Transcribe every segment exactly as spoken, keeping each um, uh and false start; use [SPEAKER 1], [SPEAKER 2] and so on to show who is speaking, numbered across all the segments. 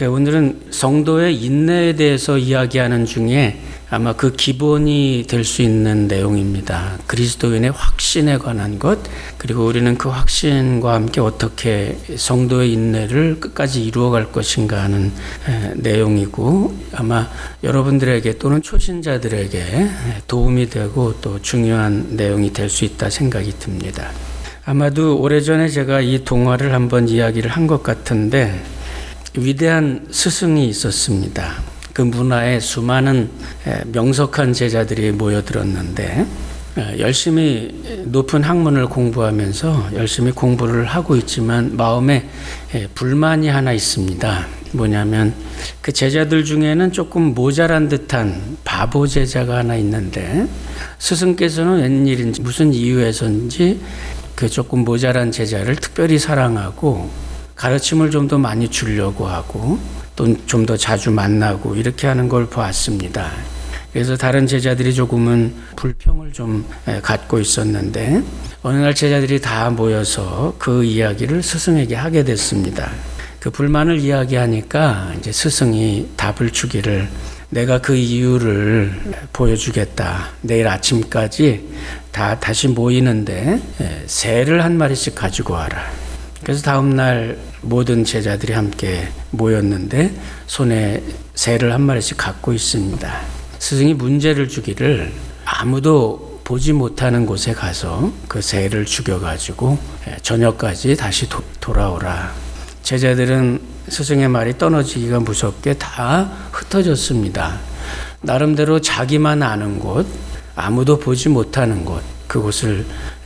[SPEAKER 1] 오늘은 성도의 인내에 대해서 이야기하는 중에 아마 그 기본이 될 수 있는 내용입니다. 그리스도인의 확신에 관한 것, 그리고 우리는 그 확신과 함께 어떻게 성도의 인내를 끝까지 이루어갈 것인가 하는 내용이고, 아마 여러분들에게 또는 초신자들에게 도움이 되고 또 중요한 내용이 될 수 있다 생각이 듭니다. 아마도 오래전에 제가 이 동화를 한번 이야기를 한 것 같은데, 위대한 스승이 있었습니다. 그 문화에 수많은 명석한 제자들이 모여들었는데, 열심히 높은 학문을 공부하면서 열심히 공부를 하고 있지만 마음에 불만이 하나 있습니다. 뭐냐면 그 제자들 중에는 조금 모자란 듯한 바보 제자가 하나 있는데, 스승께서는 웬일인지 무슨 이유에서인지 그 조금 모자란 제자를 특별히 사랑하고 가르침을 좀 더 많이 주려고 하고 또 좀 더 자주 만나고 이렇게 하는 걸 보았습니다. 그래서 다른 제자들이 조금은 불평을 좀 갖고 있었는데, 어느 날 제자들이 다 모여서 그 이야기를 스승에게 하게 됐습니다. 그 불만을 이야기하니까 이제 스승이 답을 주기를, 내가 그 이유를 보여주겠다. 내일 아침까지 다 다시 모이는데 새를 한 마리씩 가지고 와라. 그래서 다음날 모든 제자들이 함께 모였는데 손에 새를 한 마리씩 갖고 있습니다. 스승이 문제를 주기를, 아무도 보지 못하는 곳에 가서 그 새를 죽여가지고 저녁까지 다시 도, 돌아오라. 제자들은 스승의 말이 떨어지기가 무섭게 다 흩어졌습니다. 나름대로 자기만 아는 곳, 아무도 보지 못하는 곳, 그곳을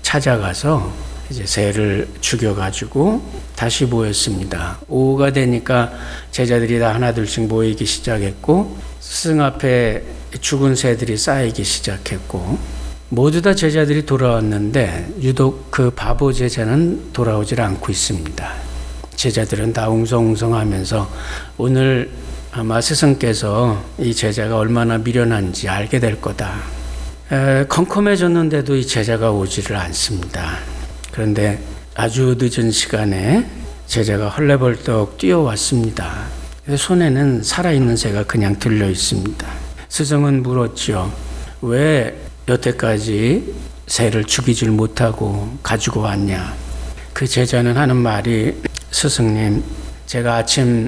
[SPEAKER 1] 찾아가서 이제 새를 죽여가지고 다시 모였습니다. 오후가 되니까 제자들이 다 하나둘씩 모이기 시작했고, 스승 앞에 죽은 새들이 쌓이기 시작했고, 모두 다 제자들이 돌아왔는데 유독 그 바보 제자는 돌아오질 않고 있습니다. 제자들은 다 웅성웅성하면서 오늘 아마 스승께서 이 제자가 얼마나 미련한지 알게 될 거다. 에, 컴컴해졌는데도 이 제자가 오지를 않습니다. 그런데 아주 늦은 시간에 제자가 헐레벌떡 뛰어왔습니다. 손에는 살아있는 새가 그냥 들려 있습니다. 스승은 물었죠. 왜 여태까지 새를 죽이질 못하고 가지고 왔냐? 그 제자는 하는 말이, 스승님, 제가 아침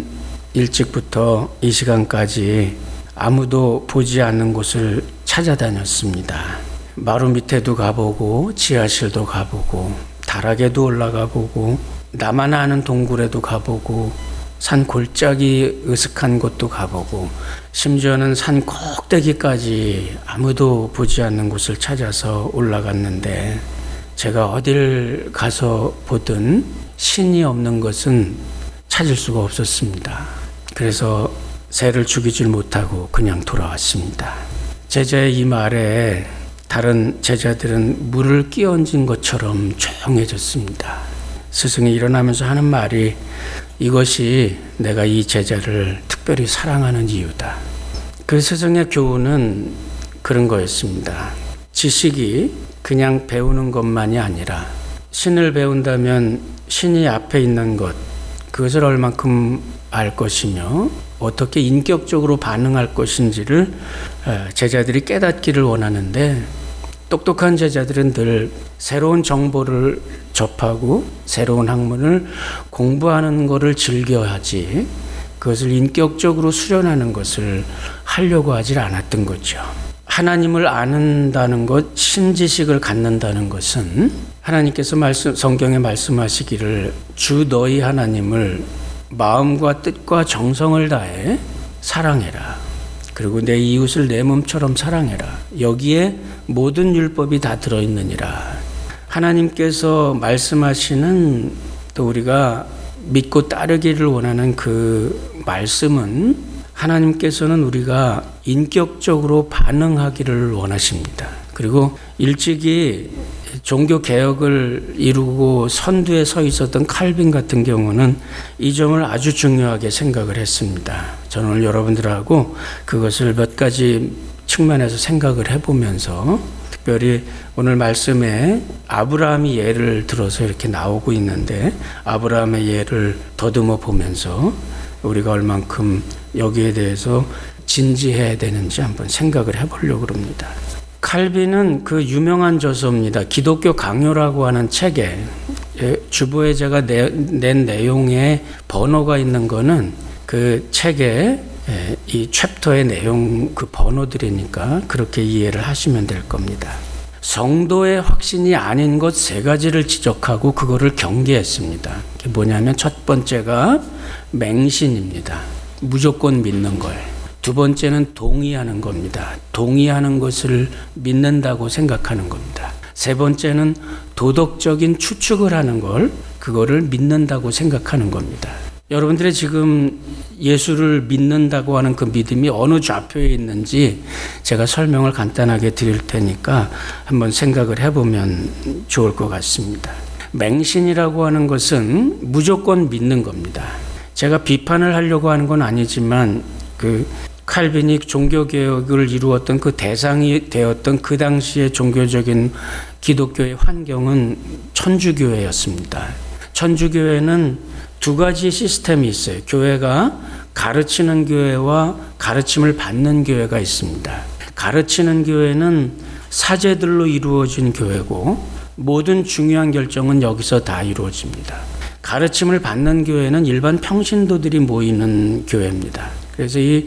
[SPEAKER 1] 일찍부터 이 시간까지 아무도 보지 않는 곳을 찾아다녔습니다. 마루 밑에도 가보고 지하실도 가보고 다락에도 올라가 보고 나만 아는 동굴에도 가보고 산 골짜기 으슥한 곳도 가보고 심지어는 산 꼭대기까지 아무도 보지 않는 곳을 찾아서 올라갔는데, 제가 어딜 가서 보든 신이 없는 것은 찾을 수가 없었습니다. 그래서 새를 죽이질 못하고 그냥 돌아왔습니다. 제자의 이 말에 다른 제자들은 물을 끼얹은 것처럼 조용해졌습니다. 스승이 일어나면서 하는 말이, 이것이 내가 이 제자를 특별히 사랑하는 이유다. 그 스승의 교훈은 그런 거였습니다. 지식이 그냥 배우는 것만이 아니라, 신을 배운다면 신이 앞에 있는 것, 그것을 얼만큼 알 것이며 어떻게 인격적으로 반응할 것인지를 제자들이 깨닫기를 원하는데, 똑똑한 제자들은 늘 새로운 정보를 접하고 새로운 학문을 공부하는 것을 즐겨하지, 그것을 인격적으로 수련하는 것을 하려고 하질 않았던 거죠. 하나님을 아는다는 것, 신지식을 갖는다는 것은 하나님께서 말씀, 성경에 말씀하시기를, 주 너희 하나님을 마음과 뜻과 정성을 다해 사랑해라. 그리고 내 이웃을 내 몸처럼 사랑해라. 여기에 모든 율법이 다 들어있느니라. 하나님께서 말씀하시는, 또 우리가 믿고 따르기를 원하는 그 말씀은, 하나님께서는 우리가 인격적으로 반응하기를 원하십니다. 그리고 일찍이 종교 개혁을 이루고 선두에 서 있었던 칼빈 같은 경우는 이 점을 아주 중요하게 생각을 했습니다. 저는 오늘 여러분들하고 그것을 몇 가지 측면에서 생각을 해보면서, 특별히 오늘 말씀에 아브라함이 예를 들어서 이렇게 나오고 있는데, 아브라함의 예를 더듬어 보면서 우리가 얼만큼 여기에 대해서 진지해야 되는지 한번 생각을 해보려고 합니다. 칼빈은 그 유명한 저서입니다. 기독교 강요라고 하는 책에 주보에제가 낸 내용에 번호가 있는 거는 그 책에 이 챕터의 내용 그 번호들이니까 그렇게 이해를 하시면 될 겁니다. 성도의 확신이 아닌 것 세 가지를 지적하고 그거를 경계했습니다. 그게 뭐냐면 첫 번째가 맹신입니다. 무조건 믿는 거예요. 두 번째는 동의하는 겁니다. 동의하는 것을 믿는다고 생각하는 겁니다. 세 번째는 도덕적인 추측을 하는 걸 그거를 믿는다고 생각하는 겁니다. 여러분들의 지금 예수를 믿는다고 하는 그 믿음이 어느 좌표에 있는지 제가 설명을 간단하게 드릴 테니까 한번 생각을 해보면 좋을 것 같습니다. 맹신이라고 하는 것은 무조건 믿는 겁니다. 제가 비판을 하려고 하는 건 아니지만 그 칼빈이 종교개혁을 이루었던 그 대상이 되었던 그 당시의 종교적인 기독교의 환경은 천주교회였습니다. 천주교회는 두 가지 시스템이 있어요. 교회가 가르치는 교회와 가르침을 받는 교회가 있습니다. 가르치는 교회는 사제들로 이루어진 교회고 모든 중요한 결정은 여기서 다 이루어집니다. 가르침을 받는 교회는 일반 평신도들이 모이는 교회입니다. 그래서 이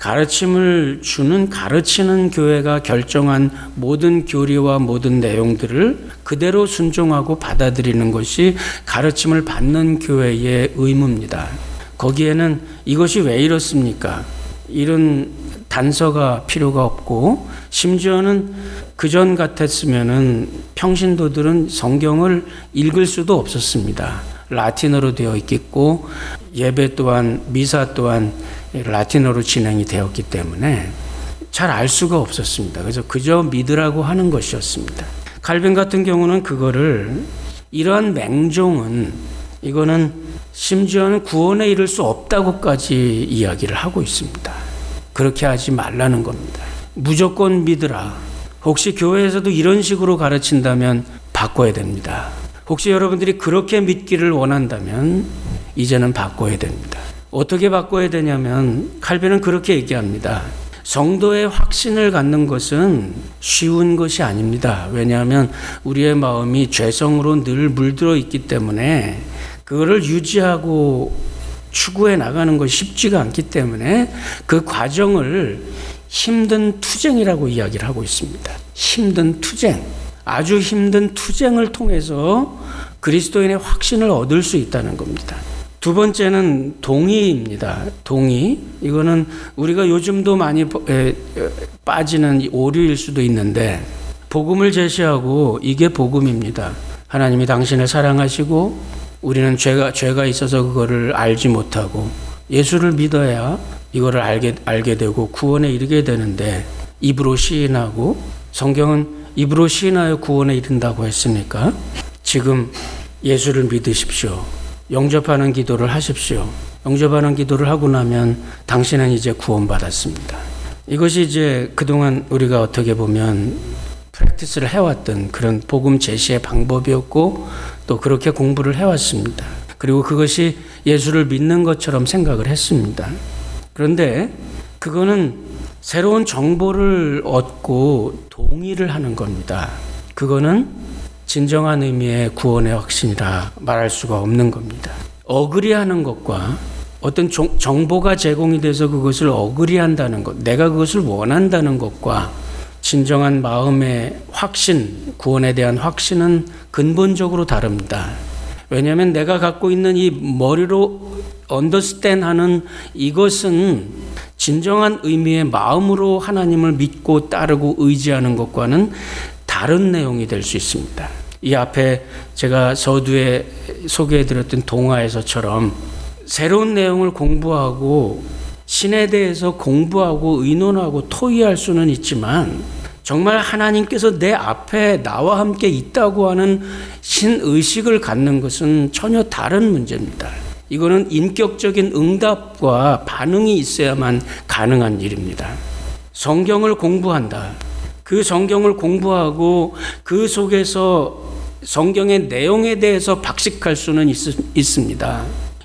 [SPEAKER 1] 가르침을 주는 가르치는 교회가 결정한 모든 교리와 모든 내용들을 그대로 순종하고 받아들이는 것이 가르침을 받는 교회의 의무입니다. 거기에는 이것이 왜 이렇습니까? 이런 단서가 필요가 없고 심지어는 그전 같았으면은 평신도들은 성경을 읽을 수도 없었습니다. 라틴어로 되어 있겠고 예배 또한 미사 또한 라틴어로 진행이 되었기 때문에 잘 알 수가 없었습니다. 그래서 그저 믿으라고 하는 것이었습니다. 칼빈 같은 경우는 그거를 이러한 맹종은 이거는 심지어는 구원에 이를 수 없다고까지 이야기를 하고 있습니다. 그렇게 하지 말라는 겁니다. 무조건 믿으라. 혹시 교회에서도 이런 식으로 가르친다면 바꿔야 됩니다. 혹시 여러분들이 그렇게 믿기를 원한다면 이제는 바꿔야 됩니다. 어떻게 바꿔야 되냐면 칼빈은 그렇게 얘기합니다. 성도의 확신을 갖는 것은 쉬운 것이 아닙니다. 왜냐하면 우리의 마음이 죄성으로 늘 물들어 있기 때문에 그거를 유지하고 추구해 나가는 것이 쉽지가 않기 때문에 그 과정을 힘든 투쟁이라고 이야기를 하고 있습니다. 힘든 투쟁. 아주 힘든 투쟁을 통해서 그리스도인의 확신을 얻을 수 있다는 겁니다. 두 번째는 동의입니다. 동의. 이거는 우리가 요즘도 많이 빠지는 오류일 수도 있는데 복음을 제시하고 이게 복음입니다. 하나님이 당신을 사랑하시고 우리는 죄가 죄가 있어서 그거를 알지 못하고 예수를 믿어야 이거를 알게 알게 되고 구원에 이르게 되는데 입으로 시인하고 성경은 입으로 시인하여 구원에 이른다고 했으니까 지금 예수를 믿으십시오. 영접하는 기도를 하십시오. 영접하는 기도를 하고 나면 당신은 이제 구원받았습니다. 이것이 이제 그동안 우리가 어떻게 보면 프랙티스를 해왔던 그런 복음 제시의 방법이었고 또 그렇게 공부를 해왔습니다. 그리고 그것이 예수를 믿는 것처럼 생각을 했습니다. 그런데 그거는 새로운 정보를 얻고 동의를 하는 겁니다. 그거는 진정한 의미의 구원의 확신이라 말할 수가 없는 겁니다. 어그리하는 것과 어떤 정보가 제공이 돼서 그것을 어그리한다는 것, 내가 그것을 원한다는 것과 진정한 마음의 확신, 구원에 대한 확신은 근본적으로 다릅니다. 왜냐하면 내가 갖고 있는 이 머리로 understand 하는 이것은 진정한 의미의 마음으로 하나님을 믿고 따르고 의지하는 것과는 다른 내용이 될 수 있습니다. 이 앞에 제가 서두에 소개해드렸던 동화에서처럼 새로운 내용을 공부하고 신에 대해서 공부하고 의논하고 토의할 수는 있지만 정말 하나님께서 내 앞에 나와 함께 있다고 하는 신의식을 갖는 것은 전혀 다른 문제입니다. 이거는 인격적인 응답과 반응이 있어야만 가능한 일입니다. 성경을 공부한다. 그 성경을 공부하고 그 속에서 성경의 내용에 대해서 박식할 수는 있, 있습니다.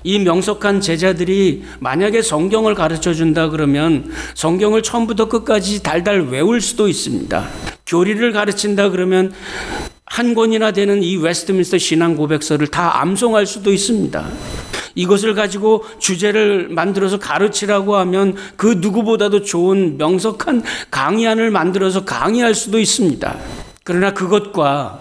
[SPEAKER 1] 이 명석한 제자들이 만약에 성경을 가르쳐 준다 그러면 성경을 처음부터 끝까지 달달 외울 수도 있습니다. 교리를 가르친다 그러면 한 권이나 되는 이 웨스트민스터 신앙 고백서를 다 암송할 수도 있습니다. 이것을 가지고 주제를 만들어서 가르치라고 하면 그 누구보다도 좋은 명석한 강의안을 만들어서 강의할 수도 있습니다. 그러나 그것과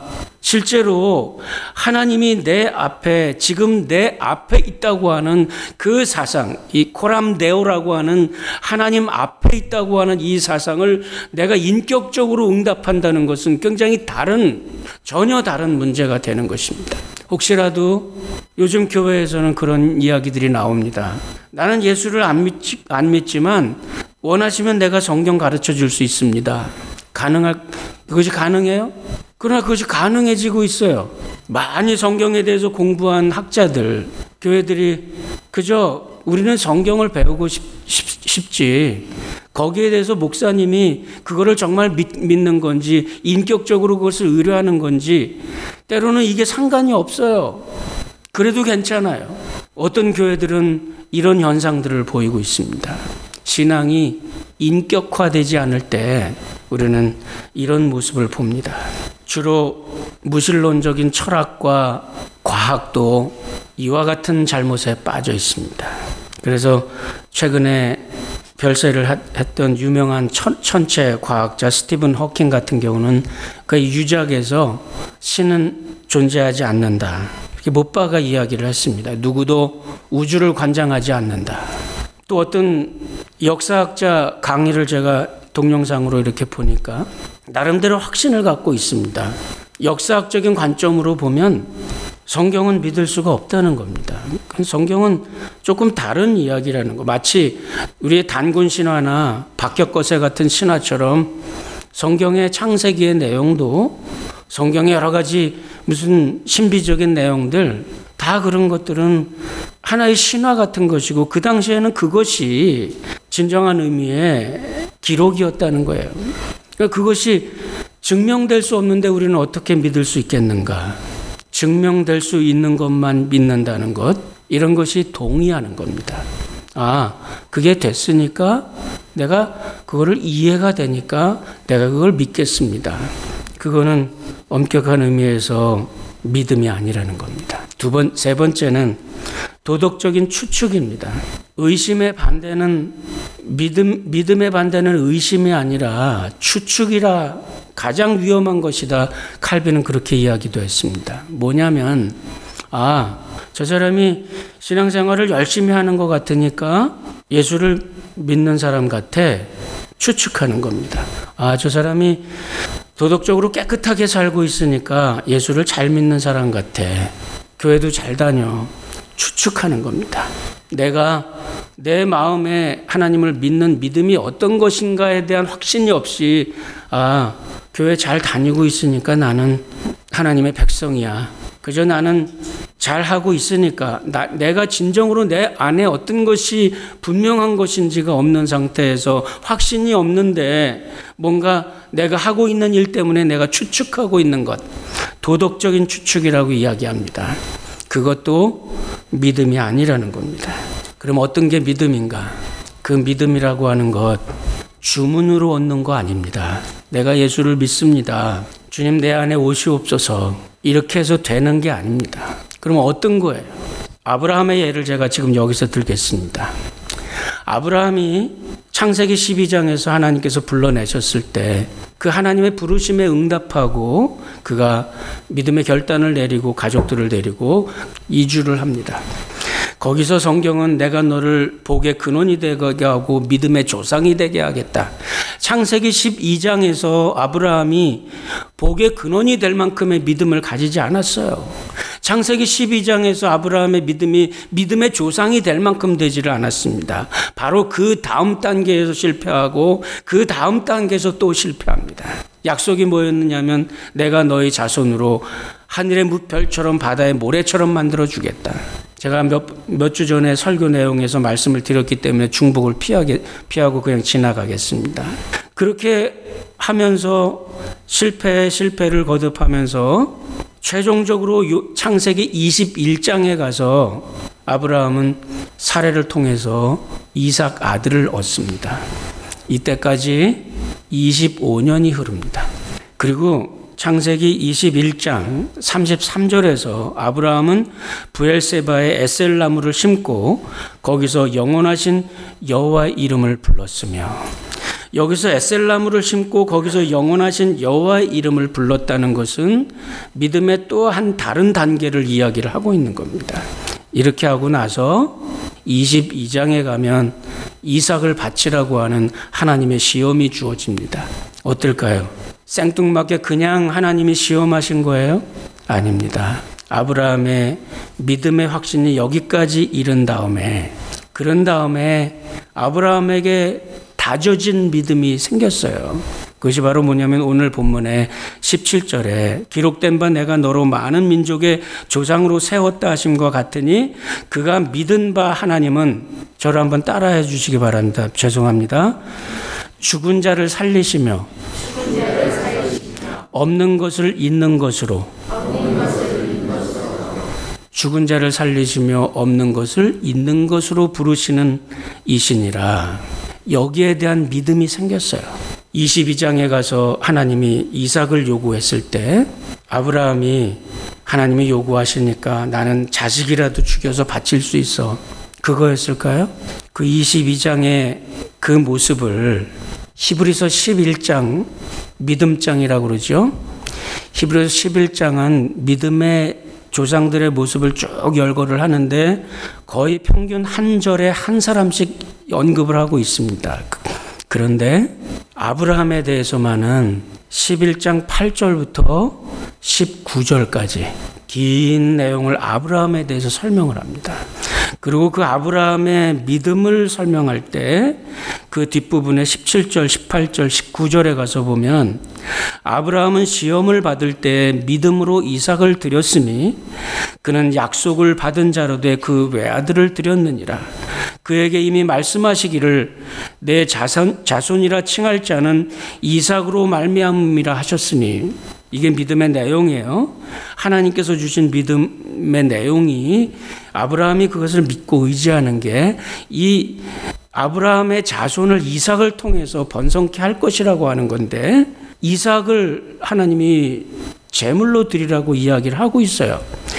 [SPEAKER 1] 실제로 하나님이 내 앞에, 지금 내 앞에 있다고 하는 그 사상, 이 코람데오라고 하는 하나님 앞에 있다고 하는 이 사상을 내가 인격적으로 응답한다는 것은 굉장히 다른, 전혀 다른 문제가 되는 것입니다. 혹시라도 요즘 교회에서는 그런 이야기들이 나옵니다. 나는 예수를 안, 믿지, 안 믿지만 원하시면 내가 성경 가르쳐 줄 수 있습니다. 가능할, 그것이 가능해요? 그러나 그것이 가능해지고 있어요. 많이 성경에 대해서 공부한 학자들, 교회들이 그저 우리는 성경을 배우고 싶, 싶, 싶지 거기에 대해서 목사님이 그거를 정말 믿, 믿는 건지 인격적으로 그것을 의뢰하는 건지 때로는 이게 상관이 없어요. 그래도 괜찮아요. 어떤 교회들은 이런 현상들을 보이고 있습니다. 신앙이 인격화되지 않을 때 우리는 이런 모습을 봅니다. 주로 무신론적인 철학과 과학도 이와 같은 잘못에 빠져 있습니다. 그래서 최근에 별세를 했던 유명한 천, 천체 과학자 스티븐 호킹 같은 경우는 그 유작에서 신은 존재하지 않는다. 이렇게 못 박아 이야기를 했습니다. 누구도 우주를 관장하지 않는다. 또 어떤 역사학자 강의를 제가 동영상으로 이렇게 보니까 나름대로 확신을 갖고 있습니다. 역사학적인 관점으로 보면 성경은 믿을 수가 없다는 겁니다. 성경은 조금 다른 이야기라는 거. 마치 우리의 단군 신화나 박격거세 같은 신화처럼 성경의 창세기의 내용도 성경의 여러 가지 무슨 신비적인 내용들 다 그런 것들은 하나의 신화 같은 것이고 그 당시에는 그것이 진정한 의미의 기록이었다는 거예요. 그러니까 그것이 증명될 수 없는데 우리는 어떻게 믿을 수 있겠는가? 증명될 수 있는 것만 믿는다는 것, 이런 것이 동의하는 겁니다. 아, 그게 됐으니까 내가 그거를 이해가 되니까 내가 그걸 믿겠습니다. 그거는 엄격한 의미에서 믿음이 아니라는 겁니다. 두 번, 세 번째는 도덕적인 추측입니다. 의심의 반대는 믿음, 믿음의 반대는 의심이 아니라 추측이라 가장 위험한 것이다. 칼빈은 그렇게 이야기도 했습니다. 뭐냐면, 아, 저 사람이 신앙생활을 열심히 하는 것 같으니까 예수를 믿는 사람 같아. 추측하는 겁니다. 아, 저 사람이 도덕적으로 깨끗하게 살고 있으니까 예수를 잘 믿는 사람 같아. 교회도 잘 다녀. 추측하는 겁니다. 내가 내 마음에 하나님을 믿는 믿음이 어떤 것인가에 대한 확신이 없이 아, 교회 잘 다니고 있으니까 나는 하나님의 백성이야. 그저 나는 잘하고 있으니까 나, 내가 진정으로 내 안에 어떤 것이 분명한 것인지가 없는 상태에서 확신이 없는데 뭔가 내가 하고 있는 일 때문에 내가 추측하고 있는 것, 도덕적인 추측이라고 이야기합니다. 그것도 믿음이 아니라는 겁니다. 그럼 어떤 게 믿음인가? 그 믿음이라고 하는 것 주문으로 얻는 거 아닙니다. 내가 예수를 믿습니다. 주님 내 안에 오시옵소서. 이렇게 해서 되는 게 아닙니다. 그럼 어떤 거예요? 아브라함의 예를 제가 지금 여기서 들겠습니다. 아브라함이 창세기 십이 장에서 하나님께서 불러내셨을 때 그 하나님의 부르심에 응답하고 그가 믿음의 결단을 내리고 가족들을 데리고 이주를 합니다. 거기서 성경은 내가 너를 복의 근원이 되게 하고 믿음의 조상이 되게 하겠다. 창세기 십이 장에서 아브라함이 복의 근원이 될 만큼의 믿음을 가지지 않았어요. 창세기 십이 장에서 아브라함의 믿음이 믿음의 조상이 될 만큼 되지를 않았습니다. 바로 그 다음 단계에서 실패하고 그 다음 단계에서 또 실패합니다. 약속이 뭐였느냐면 내가 너희 자손으로 하늘의 별처럼 바다의 모래처럼 만들어주겠다. 제가 몇, 몇 주 전에 설교 내용에서 말씀을 드렸기 때문에 중복을 피하게, 피하고 그냥 지나가겠습니다. 그렇게 하면서 실패, 실패를 거듭하면서 최종적으로 창세기 이십일 장에 가서 아브라함은 사례를 통해서 이삭 아들을 얻습니다. 이때까지 이십오 년이 흐릅니다. 그리고 창세기 이십일 장 삼십삼 절에서 아브라함은 브엘세바에 에셀나무를 심고 거기서 영원하신 여호와의 이름을 불렀으며, 여기서 에셀나무를 심고 거기서 영원하신 여호와의 이름을 불렀다는 것은 믿음의 또 한 다른 단계를 이야기를 하고 있는 겁니다. 이렇게 하고 나서 이십이 장에 가면 이삭을 바치라고 하는 하나님의 시험이 주어집니다. 어떨까요? 생뚱맞게 그냥 하나님이 시험하신 거예요? 아닙니다. 아브라함의 믿음의 확신이 여기까지 이른 다음에, 그런 다음에 아브라함에게 다져진 믿음이 생겼어요. 그것이 바로 뭐냐면 오늘 본문의 십칠 절에 기록된 바 내가 너로 많은 민족의 조상으로 세웠다 하심과 같으니 그가 믿은 바 하나님은, 저를 한번 따라해 주시기 바랍니다. 죄송합니다. 죽은 자를 살리시며 없는 것을 있는 것으로, 죽은 자를 살리시며 없는 것을 있는 것으로 부르시는 이시니라. 여기에 대한 믿음이 생겼어요. 이십이 장에 가서 하나님이 이삭을 요구했을 때 아브라함이 하나님이 요구하시니까 나는 자식이라도 죽여서 바칠 수 있어, 그거였을까요? 그 이십이 장의 그 모습을 히브리서 십일 장 믿음장이라고 그러죠. 히브리서 십일 장은 믿음의 조상들의 모습을 쭉 열거를 하는데 거의 평균 한 절에 한 사람씩 언급을 하고 있습니다. 그런데 아브라함에 대해서만은 십일 장 팔 절부터 십구 절까지 긴 내용을 아브라함에 대해서 설명을 합니다. 그리고 그 아브라함의 믿음을 설명할 때 그 뒷부분에 십칠 절, 십팔 절, 십구 절에 가서 보면 아브라함은 시험을 받을 때 믿음으로 이삭을 드렸으니 그는 약속을 받은 자로 돼 그 외아들을 드렸느니라. 그에게 이미 말씀하시기를 내 자손, 자손이라 칭할 자는 이삭으로 말미암음이라 하셨으니, 이게 믿음의 내용이에요. 하나님께서 주신 믿음의 내용이 아브라함이 그것을 믿고 의지하는 게 이 아브라함의 자손을 이삭을 통해서 번성케 할 것이라고 하는 건데, 이삭을 하나님이 제물로 드리라고 이야기를 하고 있어요.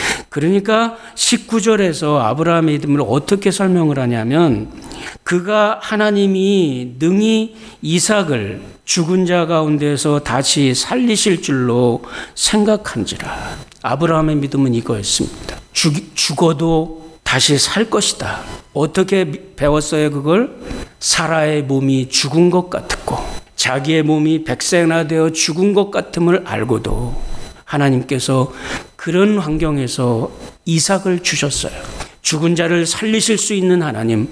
[SPEAKER 1] 그러니까 십구 절에서 아브라함의 믿음을 어떻게 설명을 하냐면, 그가 하나님이 능히 이삭을 죽은 자 가운데서 다시 살리실 줄로 생각한지라. 아브라함의 믿음은 이거였습니다. 죽, 죽어도 다시 살 것이다. 어떻게 배웠어요 그걸? 사라의 몸이 죽은 것 같았고 자기의 몸이 백세나 죽은 것 같음을 알고도 하나님께서 그런 환경에서 이삭을 주셨어요. 죽은 자를 살리실 수 있는 하나님,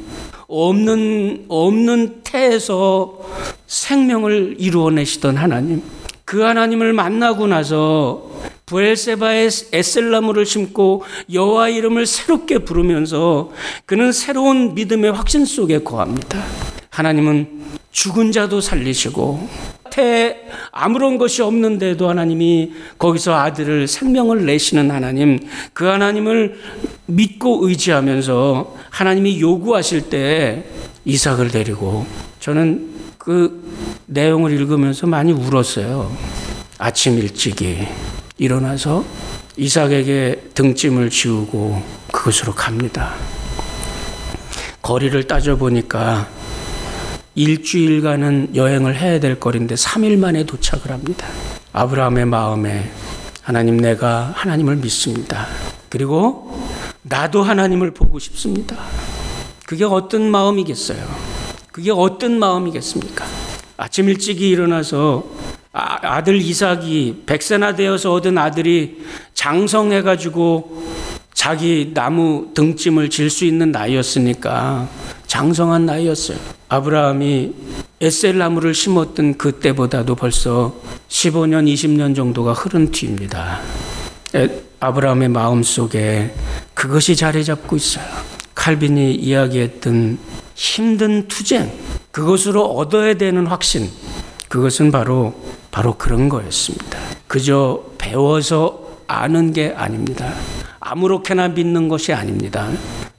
[SPEAKER 1] 없는 없는 태에서 생명을 이루어내시던 하나님, 그 하나님을 만나고 나서 브엘세바에 에셀나무를 심고 여호와 이름을 새롭게 부르면서 그는 새로운 믿음의 확신 속에 거합니다. 하나님은 죽은 자도 살리시고 태에 아무런 것이 없는데도 하나님이 거기서 아들을 생명을 내시는 하나님, 그 하나님을 믿고 의지하면서 하나님이 요구하실 때 이삭을 데리고, 저는 그 내용을 읽으면서 많이 울었어요. 아침 일찍이 일어나서 이삭에게 등짐을 지우고 그곳으로 갑니다. 거리를 따져보니까 일주일간은 여행을 해야 될 거리인데 삼 일 만에 도착을 합니다. 아브라함의 마음에 하나님, 내가 하나님을 믿습니다. 그리고 나도 하나님을 보고 싶습니다. 그게 어떤 마음이겠어요? 그게 어떤 마음이겠습니까? 아침 일찍이 일어나서 아, 아들 이삭이 백세나 되어서 얻은 아들이 장성해가지고 자기 나무 등짐을 질 수 있는 나이였으니까 장성한 나이였어요. 아브라함이 에셀 나무를 심었던 그때보다도 벌써 십오 년, 이십 년 정도가 흐른 뒤입니다. 아브라함의 마음속에 그것이 자리 잡고 있어요. 칼빈이 이야기했던 힘든 투쟁, 그것으로 얻어야 되는 확신, 그것은 바로 바로 그런 거였습니다. 그저 배워서 아는 게 아닙니다. 아무렇게나 믿는 것이 아닙니다.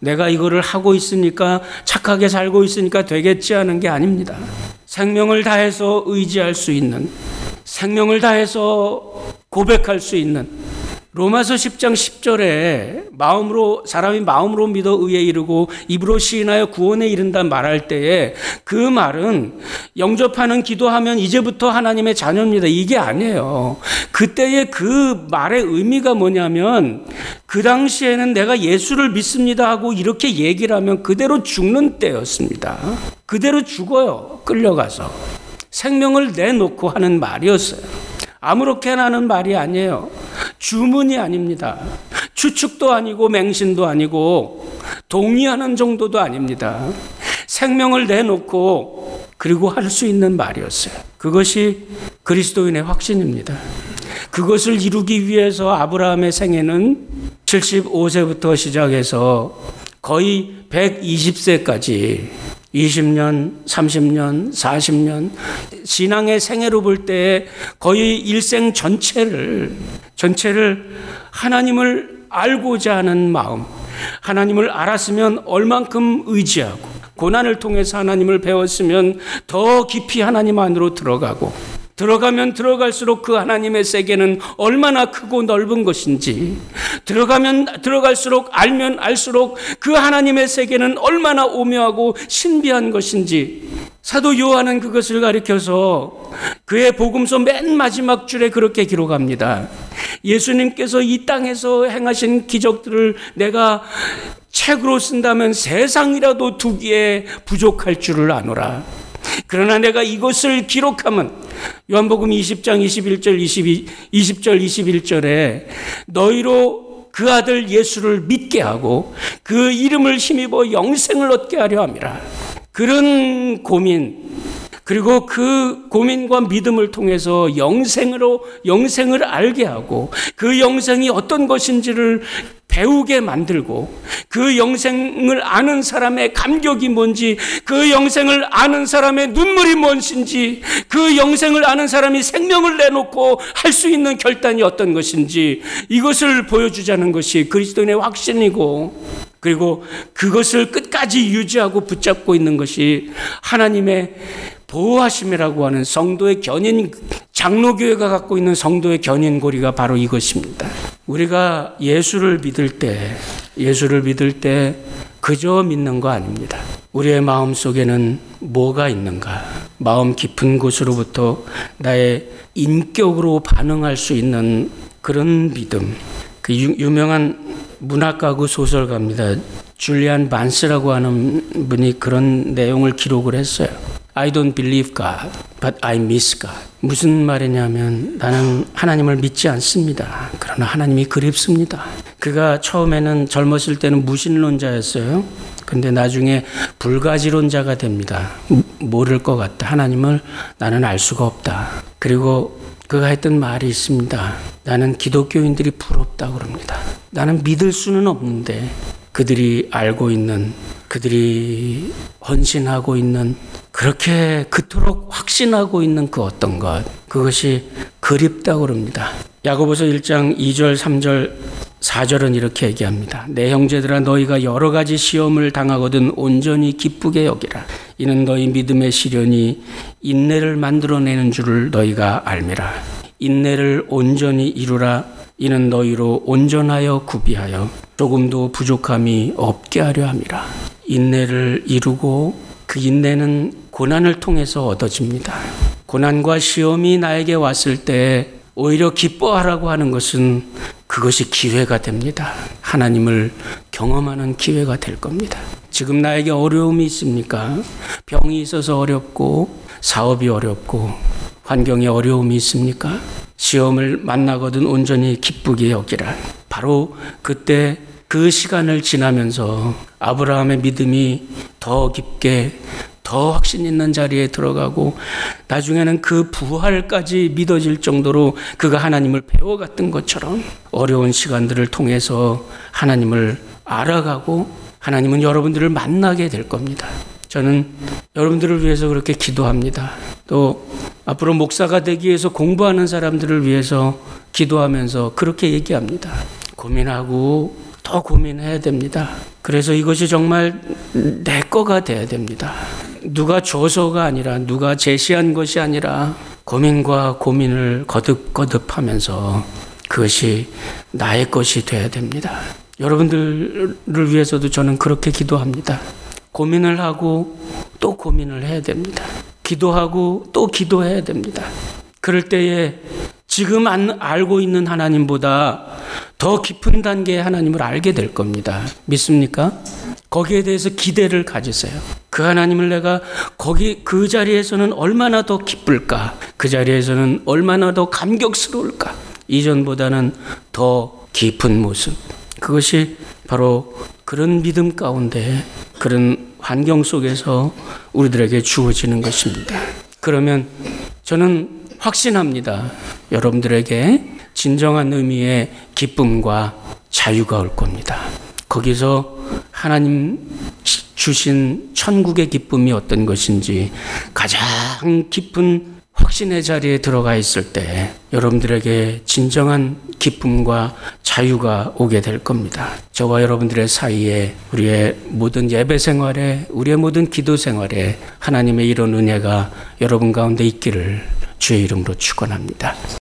[SPEAKER 1] 내가 이거를 하고 있으니까 착하게 살고 있으니까 되겠지 하는 게 아닙니다. 생명을 다해서 의지할 수 있는, 생명을 다해서 고백할 수 있는, 로마서 십 장 십 절에 마음으로 사람이 마음으로 믿어 의에 이르고 입으로 시인하여 구원에 이른다 말할 때에 그 말은 영접하는 기도하면 이제부터 하나님의 자녀입니다. 이게 아니에요. 그때의 그 말의 의미가 뭐냐면 그 당시에는 내가 예수를 믿습니다 하고 이렇게 얘기를 하면 그대로 죽는 때였습니다. 그대로 죽어요. 끌려가서. 생명을 내놓고 하는 말이었어요. 아무렇게나 하는 말이 아니에요. 주문이 아닙니다. 추측도 아니고 맹신도 아니고 동의하는 정도도 아닙니다. 생명을 내놓고 그리고 할 수 있는 말이었어요. 그것이 그리스도인의 확신입니다. 그것을 이루기 위해서 아브라함의 생애는 칠십오 세부터 시작해서 거의 백이십 세까지 이십 년, 삼십 년, 사십 년 신앙의 생애로 볼 때 거의 일생 전체를 전체를 하나님을 알고자 하는 마음, 하나님을 알았으면 얼만큼 의지하고 고난을 통해서 하나님을 배웠으면 더 깊이 하나님 안으로 들어가고 들어가면 들어갈수록 그 하나님의 세계는 얼마나 크고 넓은 것인지, 들어가면 들어갈수록 알면 알수록 그 하나님의 세계는 얼마나 오묘하고 신비한 것인지 사도 요한은 그것을 가리켜서 그의 복음서 맨 마지막 줄에 그렇게 기록합니다. 예수님께서 이 땅에서 행하신 기적들을 내가 책으로 쓴다면 세상이라도 두기에 부족할 줄을 아노라. 그러나 내가 이것을 기록하면 요한복음 이십 장 이십일 절 이십이, 이십 절 이십일 절에 너희로 그 아들 예수를 믿게 하고 그 이름을 힘입어 영생을 얻게 하려 함이라. 그런 고민, 그리고 그 고민과 믿음을 통해서 영생으로 영생을 알게 하고 그 영생이 어떤 것인지를 배우게 만들고 그 영생을 아는 사람의 감격이 뭔지, 그 영생을 아는 사람의 눈물이 무엇인지, 그 영생을 아는 사람이 생명을 내놓고 할 수 있는 결단이 어떤 것인지 이것을 보여주자는 것이 그리스도인의 확신이고, 그리고 그것을 끝까지 유지하고 붙잡고 있는 것이 하나님의 보호하심이라고 하는 성도의 견인, 장로교회가 갖고 있는 성도의 견인고리가 바로 이것입니다. 우리가 예수를 믿을 때, 예수를 믿을 때 그저 믿는 거 아닙니다. 우리의 마음 속에는 뭐가 있는가? 마음 깊은 곳으로부터 나의 인격으로 반응할 수 있는 그런 믿음. 그 유, 유명한 문학가고 소설가입니다. 줄리안 반스라고 하는 분이 그런 내용을 기록을 했어요. I don't believe God, but I miss God. 무슨 말이냐면 나는 하나님을 믿지 않습니다. 그러나 하나님이 그립습니다. 그가 처음에는 젊었을 때는 무신론자였어요. 근데 나중에 불가지론자가 됩니다. 모를 것 같다. 하나님을 나는 알 수가 없다. 그리고 그가 했던 말이 있습니다. 나는 기독교인들이 부럽다고 그럽니다. 나는 믿을 수는 없는데 그들이 알고 있는, 그들이 헌신하고 있는, 그렇게 그토록 확신하고 있는 그 어떤 것, 그것이 그립다고 그럽니다. 야고보서 일 장 이 절 삼 절 사 절은 이렇게 얘기합니다. 내 형제들아 너희가 여러 가지 시험을 당하거든 온전히 기쁘게 여기라. 이는 너희 믿음의 시련이 인내를 만들어내는 줄을 너희가 알미라. 인내를 온전히 이루라. 이는 너희로 온전하여 구비하여 조금도 부족함이 없게 하려 함이라. 인내를 이루고 그 인내는 고난을 통해서 얻어집니다. 고난과 시험이 나에게 왔을 때 오히려 기뻐하라고 하는 것은 그것이 기회가 됩니다. 하나님을 경험하는 기회가 될 겁니다. 지금 나에게 어려움이 있습니까? 병이 있어서 어렵고 사업이 어렵고 환경에 어려움이 있습니까? 시험을 만나거든 온전히 기쁘게 여기라. 바로 그때 그 시간을 지나면서 아브라함의 믿음이 더 깊게 더 확신 있는 자리에 들어가고 나중에는 그 부활까지 믿어질 정도로 그가 하나님을 배워갔던 것처럼 어려운 시간들을 통해서 하나님을 알아가고 하나님은 여러분들을 만나게 될 겁니다. 저는 여러분들을 위해서 그렇게 기도합니다. 또 앞으로 목사가 되기 위해서 공부하는 사람들을 위해서 기도하면서 그렇게 얘기합니다. 고민하고 더 고민해야 됩니다. 그래서 이것이 정말 내 거가 돼야 됩니다. 누가 줘서가 아니라, 누가 제시한 것이 아니라 고민과 고민을 거듭거듭하면서 그것이 나의 것이 돼야 됩니다. 여러분들을 위해서도 저는 그렇게 기도합니다. 고민을 하고 또 고민을 해야 됩니다. 기도하고 또 기도해야 됩니다. 그럴 때에 지금 안 알고 있는 하나님보다 더 깊은 단계의 하나님을 알게 될 겁니다. 믿습니까? 거기에 대해서 기대를 가지세요. 그 하나님을 내가 거기 그 자리에서는 얼마나 더 기쁠까? 그 자리에서는 얼마나 더 감격스러울까? 이전보다는 더 깊은 모습. 그것이 바로 그런 믿음 가운데, 그런 환경 속에서 우리들에게 주어지는 것입니다. 그러면 저는 확신합니다. 여러분들에게 진정한 의미의 기쁨과 자유가 올 겁니다. 거기서 하나님 주신 천국의 기쁨이 어떤 것인지 가장 깊은 확신의 자리에 들어가 있을 때 여러분들에게 진정한 기쁨과 자유가 오게 될 겁니다. 저와 여러분들의 사이에, 우리의 모든 예배 생활에, 우리의 모든 기도 생활에 하나님의 이런 은혜가 여러분 가운데 있기를 주의 이름으로 축원합니다.